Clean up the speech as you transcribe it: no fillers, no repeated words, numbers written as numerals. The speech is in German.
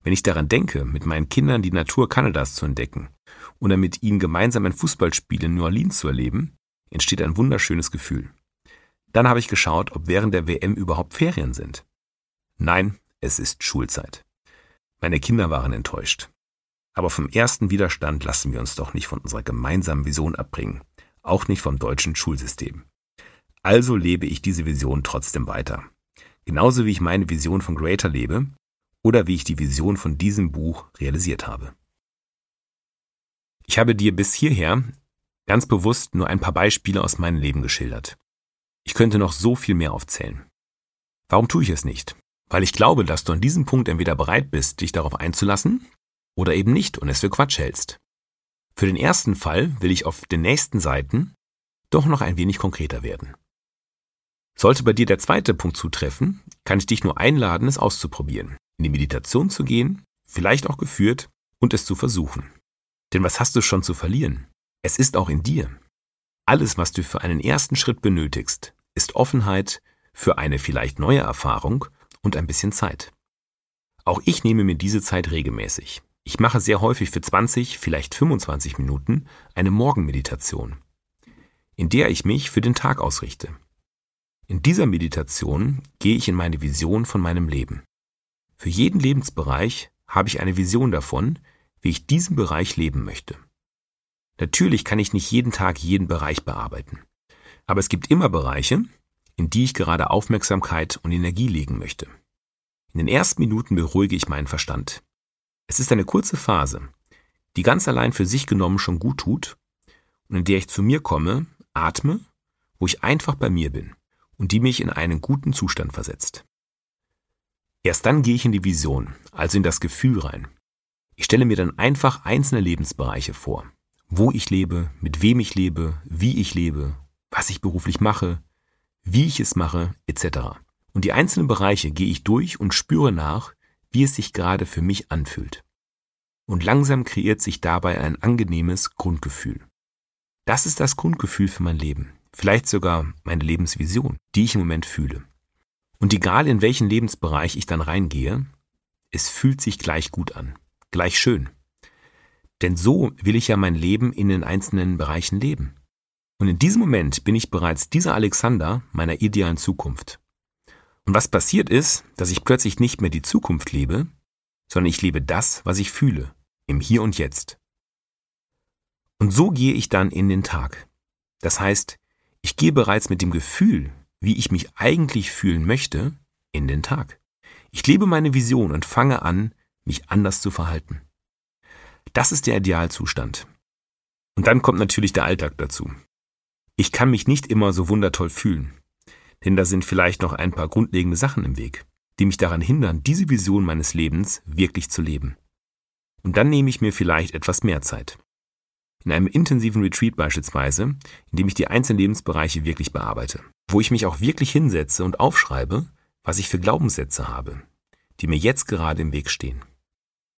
Wenn ich daran denke, mit meinen Kindern die Natur Kanadas zu entdecken oder mit ihnen gemeinsam ein Fußballspiel in New Orleans zu erleben, entsteht ein wunderschönes Gefühl. Dann habe ich geschaut, ob während der WM überhaupt Ferien sind. Nein, es ist Schulzeit. Meine Kinder waren enttäuscht. Aber vom ersten Widerstand lassen wir uns doch nicht von unserer gemeinsamen Vision abbringen, auch nicht vom deutschen Schulsystem. Also lebe ich diese Vision trotzdem weiter. Genauso wie ich meine Vision von Greater lebe oder wie ich die Vision von diesem Buch realisiert habe. Ich habe dir bis hierher ganz bewusst nur ein paar Beispiele aus meinem Leben geschildert. Ich könnte noch so viel mehr aufzählen. Warum tue ich es nicht? Weil ich glaube, dass du an diesem Punkt entweder bereit bist, dich darauf einzulassen oder eben nicht und es für Quatsch hältst. Für den ersten Fall will ich auf den nächsten Seiten doch noch ein wenig konkreter werden. Sollte bei dir der zweite Punkt zutreffen, kann ich dich nur einladen, es auszuprobieren, in die Meditation zu gehen, vielleicht auch geführt, und es zu versuchen. Denn was hast du schon zu verlieren? Es ist auch in dir. Alles, was du für einen ersten Schritt benötigst, ist Offenheit für eine vielleicht neue Erfahrung und ein bisschen Zeit. Auch ich nehme mir diese Zeit regelmäßig. Ich mache sehr häufig für 20, vielleicht 25 Minuten eine Morgenmeditation, in der ich mich für den Tag ausrichte. In dieser Meditation gehe ich in meine Vision von meinem Leben. Für jeden Lebensbereich habe ich eine Vision davon, wie ich diesen Bereich leben möchte. Natürlich kann ich nicht jeden Tag jeden Bereich bearbeiten, aber es gibt immer Bereiche, in die ich gerade Aufmerksamkeit und Energie legen möchte. In den ersten Minuten beruhige ich meinen Verstand. Es ist eine kurze Phase, die ganz allein für sich genommen schon gut tut und in der ich zu mir komme, atme, wo ich einfach bei mir bin und die mich in einen guten Zustand versetzt. Erst dann gehe ich in die Vision, also in das Gefühl rein. Ich stelle mir dann einfach einzelne Lebensbereiche vor, wo ich lebe, mit wem ich lebe, wie ich lebe, was ich beruflich mache, wie ich es mache, etc. Und die einzelnen Bereiche gehe ich durch und spüre nach, wie es sich gerade für mich anfühlt. Und langsam kreiert sich dabei ein angenehmes Grundgefühl. Das ist das Grundgefühl für mein Leben, vielleicht sogar meine Lebensvision, die ich im Moment fühle. Und egal in welchen Lebensbereich ich dann reingehe, es fühlt sich gleich gut an, gleich schön. Denn so will ich ja mein Leben in den einzelnen Bereichen leben. Und in diesem Moment bin ich bereits dieser Alexander meiner idealen Zukunft. Und was passiert ist, dass ich plötzlich nicht mehr die Zukunft lebe, sondern ich lebe das, was ich fühle, im Hier und Jetzt. Und so gehe ich dann in den Tag. Das heißt, ich gehe bereits mit dem Gefühl, wie ich mich eigentlich fühlen möchte, in den Tag. Ich lebe meine Vision und fange an, mich anders zu verhalten. Das ist der Idealzustand. Und dann kommt natürlich der Alltag dazu. Ich kann mich nicht immer so wundertoll fühlen. Denn da sind vielleicht noch ein paar grundlegende Sachen im Weg, die mich daran hindern, diese Vision meines Lebens wirklich zu leben. Und dann nehme ich mir vielleicht etwas mehr Zeit. In einem intensiven Retreat beispielsweise, in dem ich die einzelnen Lebensbereiche wirklich bearbeite. Wo ich mich auch wirklich hinsetze und aufschreibe, was ich für Glaubenssätze habe, die mir jetzt gerade im Weg stehen.